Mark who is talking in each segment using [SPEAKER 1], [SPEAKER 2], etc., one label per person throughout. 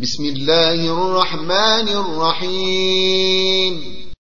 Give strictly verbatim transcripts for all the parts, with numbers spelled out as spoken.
[SPEAKER 1] بسم الله الرحمن الرحيم.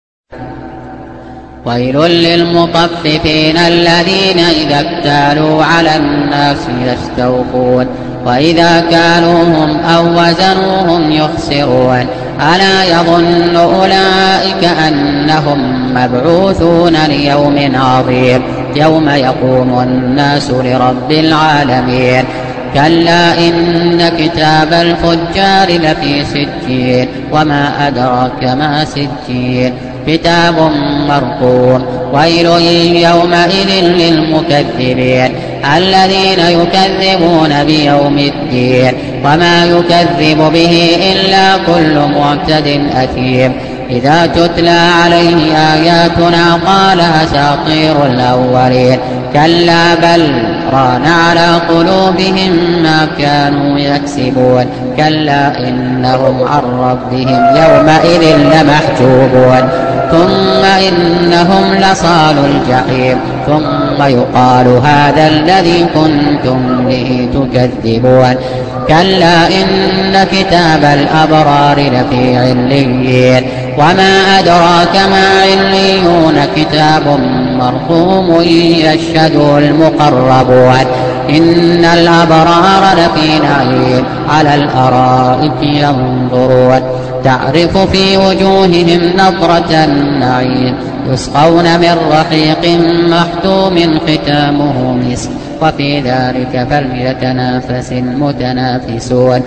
[SPEAKER 2] ويل للمطففين الذين إذا اكتالوا على الناس يستوفون وإذا كالوهم أو وزنوهم يخسرون ألا يظن أولئك أنهم مبعوثون ليوم عظيم يوم يقوم الناس لرب العالمين كلا إن كتاب الفجار لفي سجين وما أدراك ما سجين كتاب مرقوم ويل يومئذ للمكذبين الذين يكذبون بيوم الدين وما يكذب به إلا كل معتد أثيم إذا تتلى عليه آياتنا قال أساطير الأولين كلا بل ران على قلوبهم ما كانوا يكسبون كلا إنهم عن ربهم يومئذ لمحجوبون ثم إنهم لصالوا الجحيم ثم يقال هذا الذي كنتم به تكذبون كلا إن كتاب الأبرار لفي عليين وما أدراك ما عليون كتاب مرقوم يشهده المقربون إن الأبرار لفي نعيم على الأرائك ينظرون تعرف في وجوههم نضرة النعيم يسقون من رحيق مختوم ختامه مسك وفي ذلك فليتنافس المتنافسون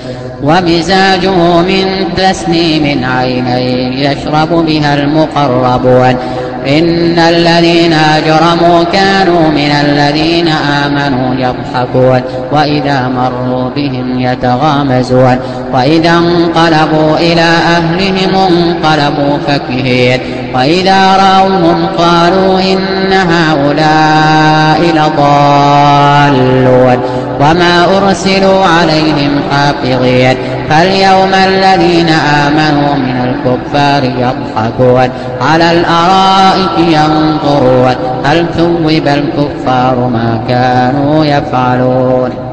[SPEAKER 2] ومزاجه من تسنيم عينين يشرب بها المقربون إن الذين أجرموا كانوا من الذين آمنوا يضحكون وإذا مروا بهم يتغامزون وإذا انقلبوا إلى أهلهم انقلبوا فكهين وإذا رأوهم قالوا إن هؤلاء لضالون وما أرسلوا عليهم حافظين فاليوم الذين آمنوا من الكفار يضحكون على الأرائك ينظرون هل ثوب الكفار ما كانوا يفعلون.